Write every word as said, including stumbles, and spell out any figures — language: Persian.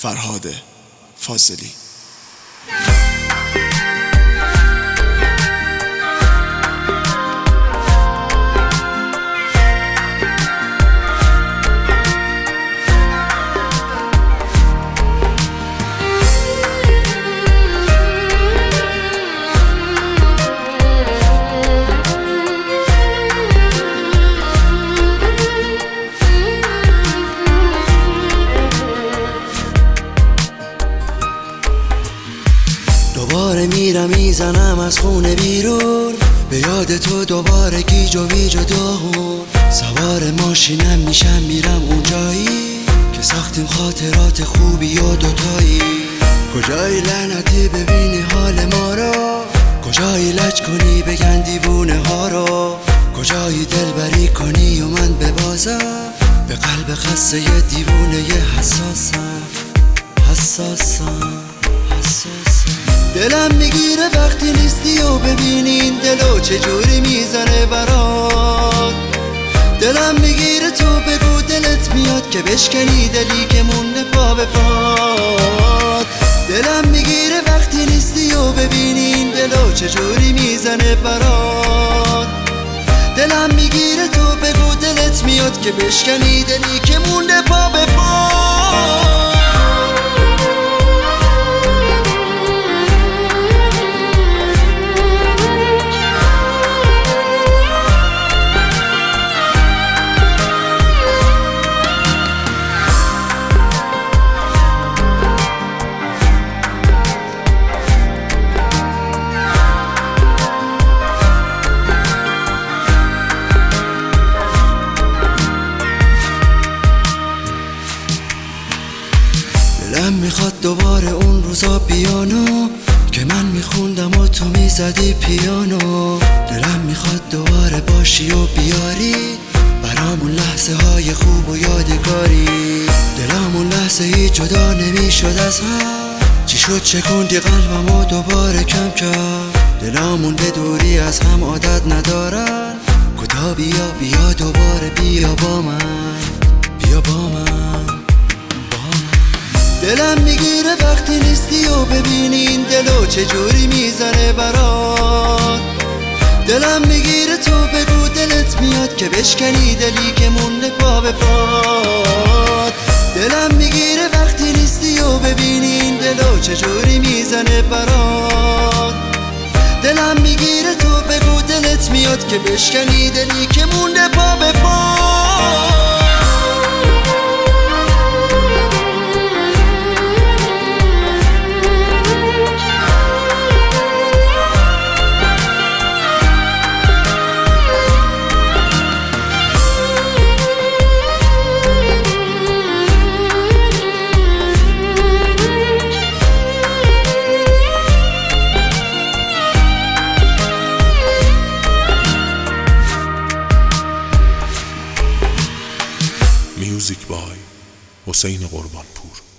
فرهاد فاضلی. دوباره میرم میزنم از خونه بیرون، به یاد تو دوباره گیج و ویج و داغون. سوار ماشینم میشم میرم اون جایی که ساختیم خاطرات خوبی و دوتایی. کجایی لعنتی ببینی حال ما رو، کجایی لج کنی بگن دیوونه ها رو، کجایی دلبری کنی و من ببازم به قلب خسته ی دیوونه ی حساسم حساسم حساسم. دلم میگیره وقتی نیستی و ببینی این دلو چجوری میزنه برات. دلم میگیره تو بگو دلت میاد که بشکنی دلی که مونده پا به پات. دلم میگیره وقتی نیستی و ببینی این دلو چجوری میزنه برات. دلم میگیره تو بگو دلت میاد که بشکنی دلی که مونده پا به پات. دلم میخواد دوباره اون روزا بیانو که من میخوندم و تو میزدی پیانو. دلم میخواد دوباره باشی و بیاری برامون لحظه های خوب و یادگاری. دلم اون لحظه ای جدا نمیشد از هم، چی شد شکوندی قلبم و دوباره کم کرد. دلامون به دوری از هم عادت ندارن، کتا بیا بیا دوباره بیا با من بیا با من. دلم میگیره وقتی نیستی و ببینی این دلو چجوری میزنه برات. دلم میگیره تو بگو دلت میاد که بشکنی دلی که مونده پا به پات. دلم میگیره وقتی نیستی و ببینی این دلو چجوری میزنه برات. دلم میگیره تو بگو دلت میاد که بشکنی دلی که مونده پا به پات. میوزیک بای حسین قربانپور.